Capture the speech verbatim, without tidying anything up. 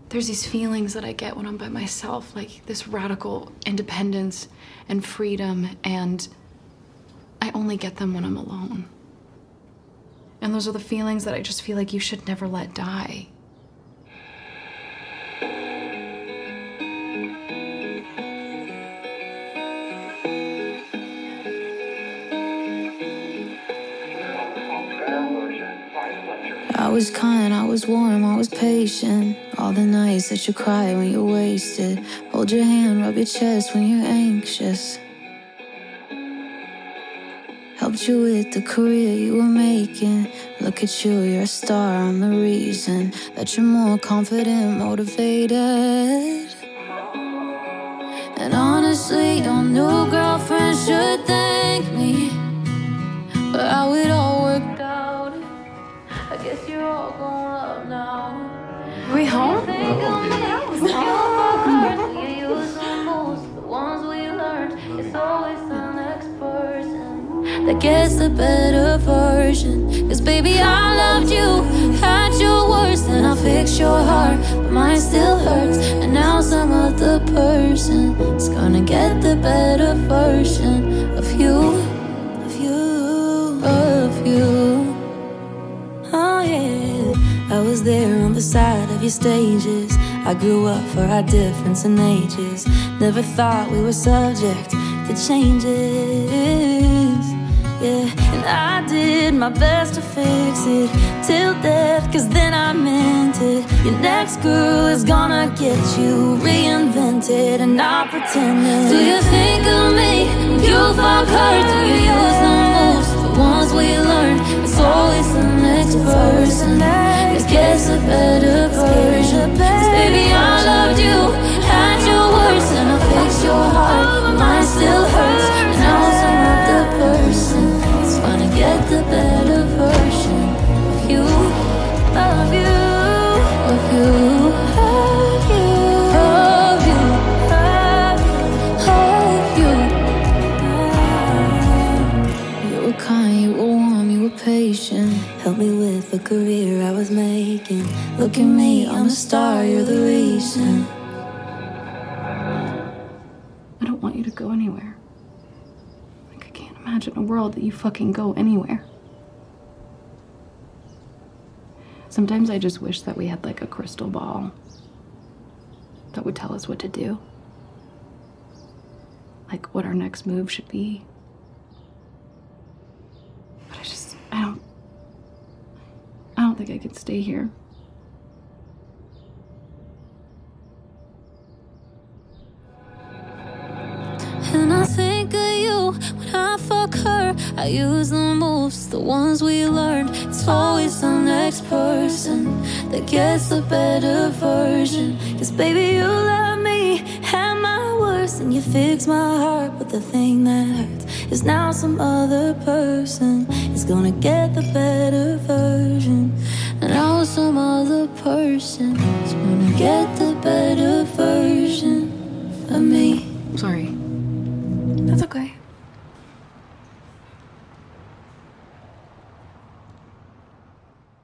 There's these feelings that I get when I'm by myself, like this radical independence and freedom, and I only get them when I'm alone. And those are the feelings that I just feel like you should never let die. I was kind, I was warm, I was patient. All the nights that you cry when you're wasted. Hold your hand, rub your chest when you're anxious. Helped you with the career you were making. Look at you, you're a star, I'm the reason that you're more confident, motivated. And honestly, your new girlfriend should thank me for how it all worked out. I guess you're all grown up now. Are we home? That gets the better version. Cause baby, I loved you, had your worst, and I fixed your heart, but mine still hurts. And now some other person is gonna get the better version of you, of you, of you. Oh yeah, I was there on the side of your stages. I grew up for our difference in ages. Never thought we were subject to changes. Yeah, and I did my best to fix it till death, cause then I meant it. Your next girl is gonna get you reinvented and not pretending. Do you think of me when you fuck her? Do you use the moves, the ones we learned? It's always the next person that gets a better version. Cause baby, I loved you, had your worst, and I fixed your heart, but mine still hurts. And now some other person is gonna get the better version of you, of you, of you, of you, of you, of you, of you. You were kind, you were warm, you were patient. Help me with the career I was making. Look at me, I'm a star, you're the reason. I don't want you to go anywhere. Like, I can't imagine a world that you fucking go anywhere. Sometimes I just wish that we had like a crystal ball that would tell us what to do. Like what our next move should be. But I just, I don't, I don't think I could stay here. And I think of you when I fuck her. I use the moves, the ones we learned. It's always the next person that gets the better version. Cause baby, you love me, had my worst, and you fix my heart. But the thing that hurts is now some other person is gonna get the better version. And now some other person is gonna get the better version of me. Sorry. That's okay.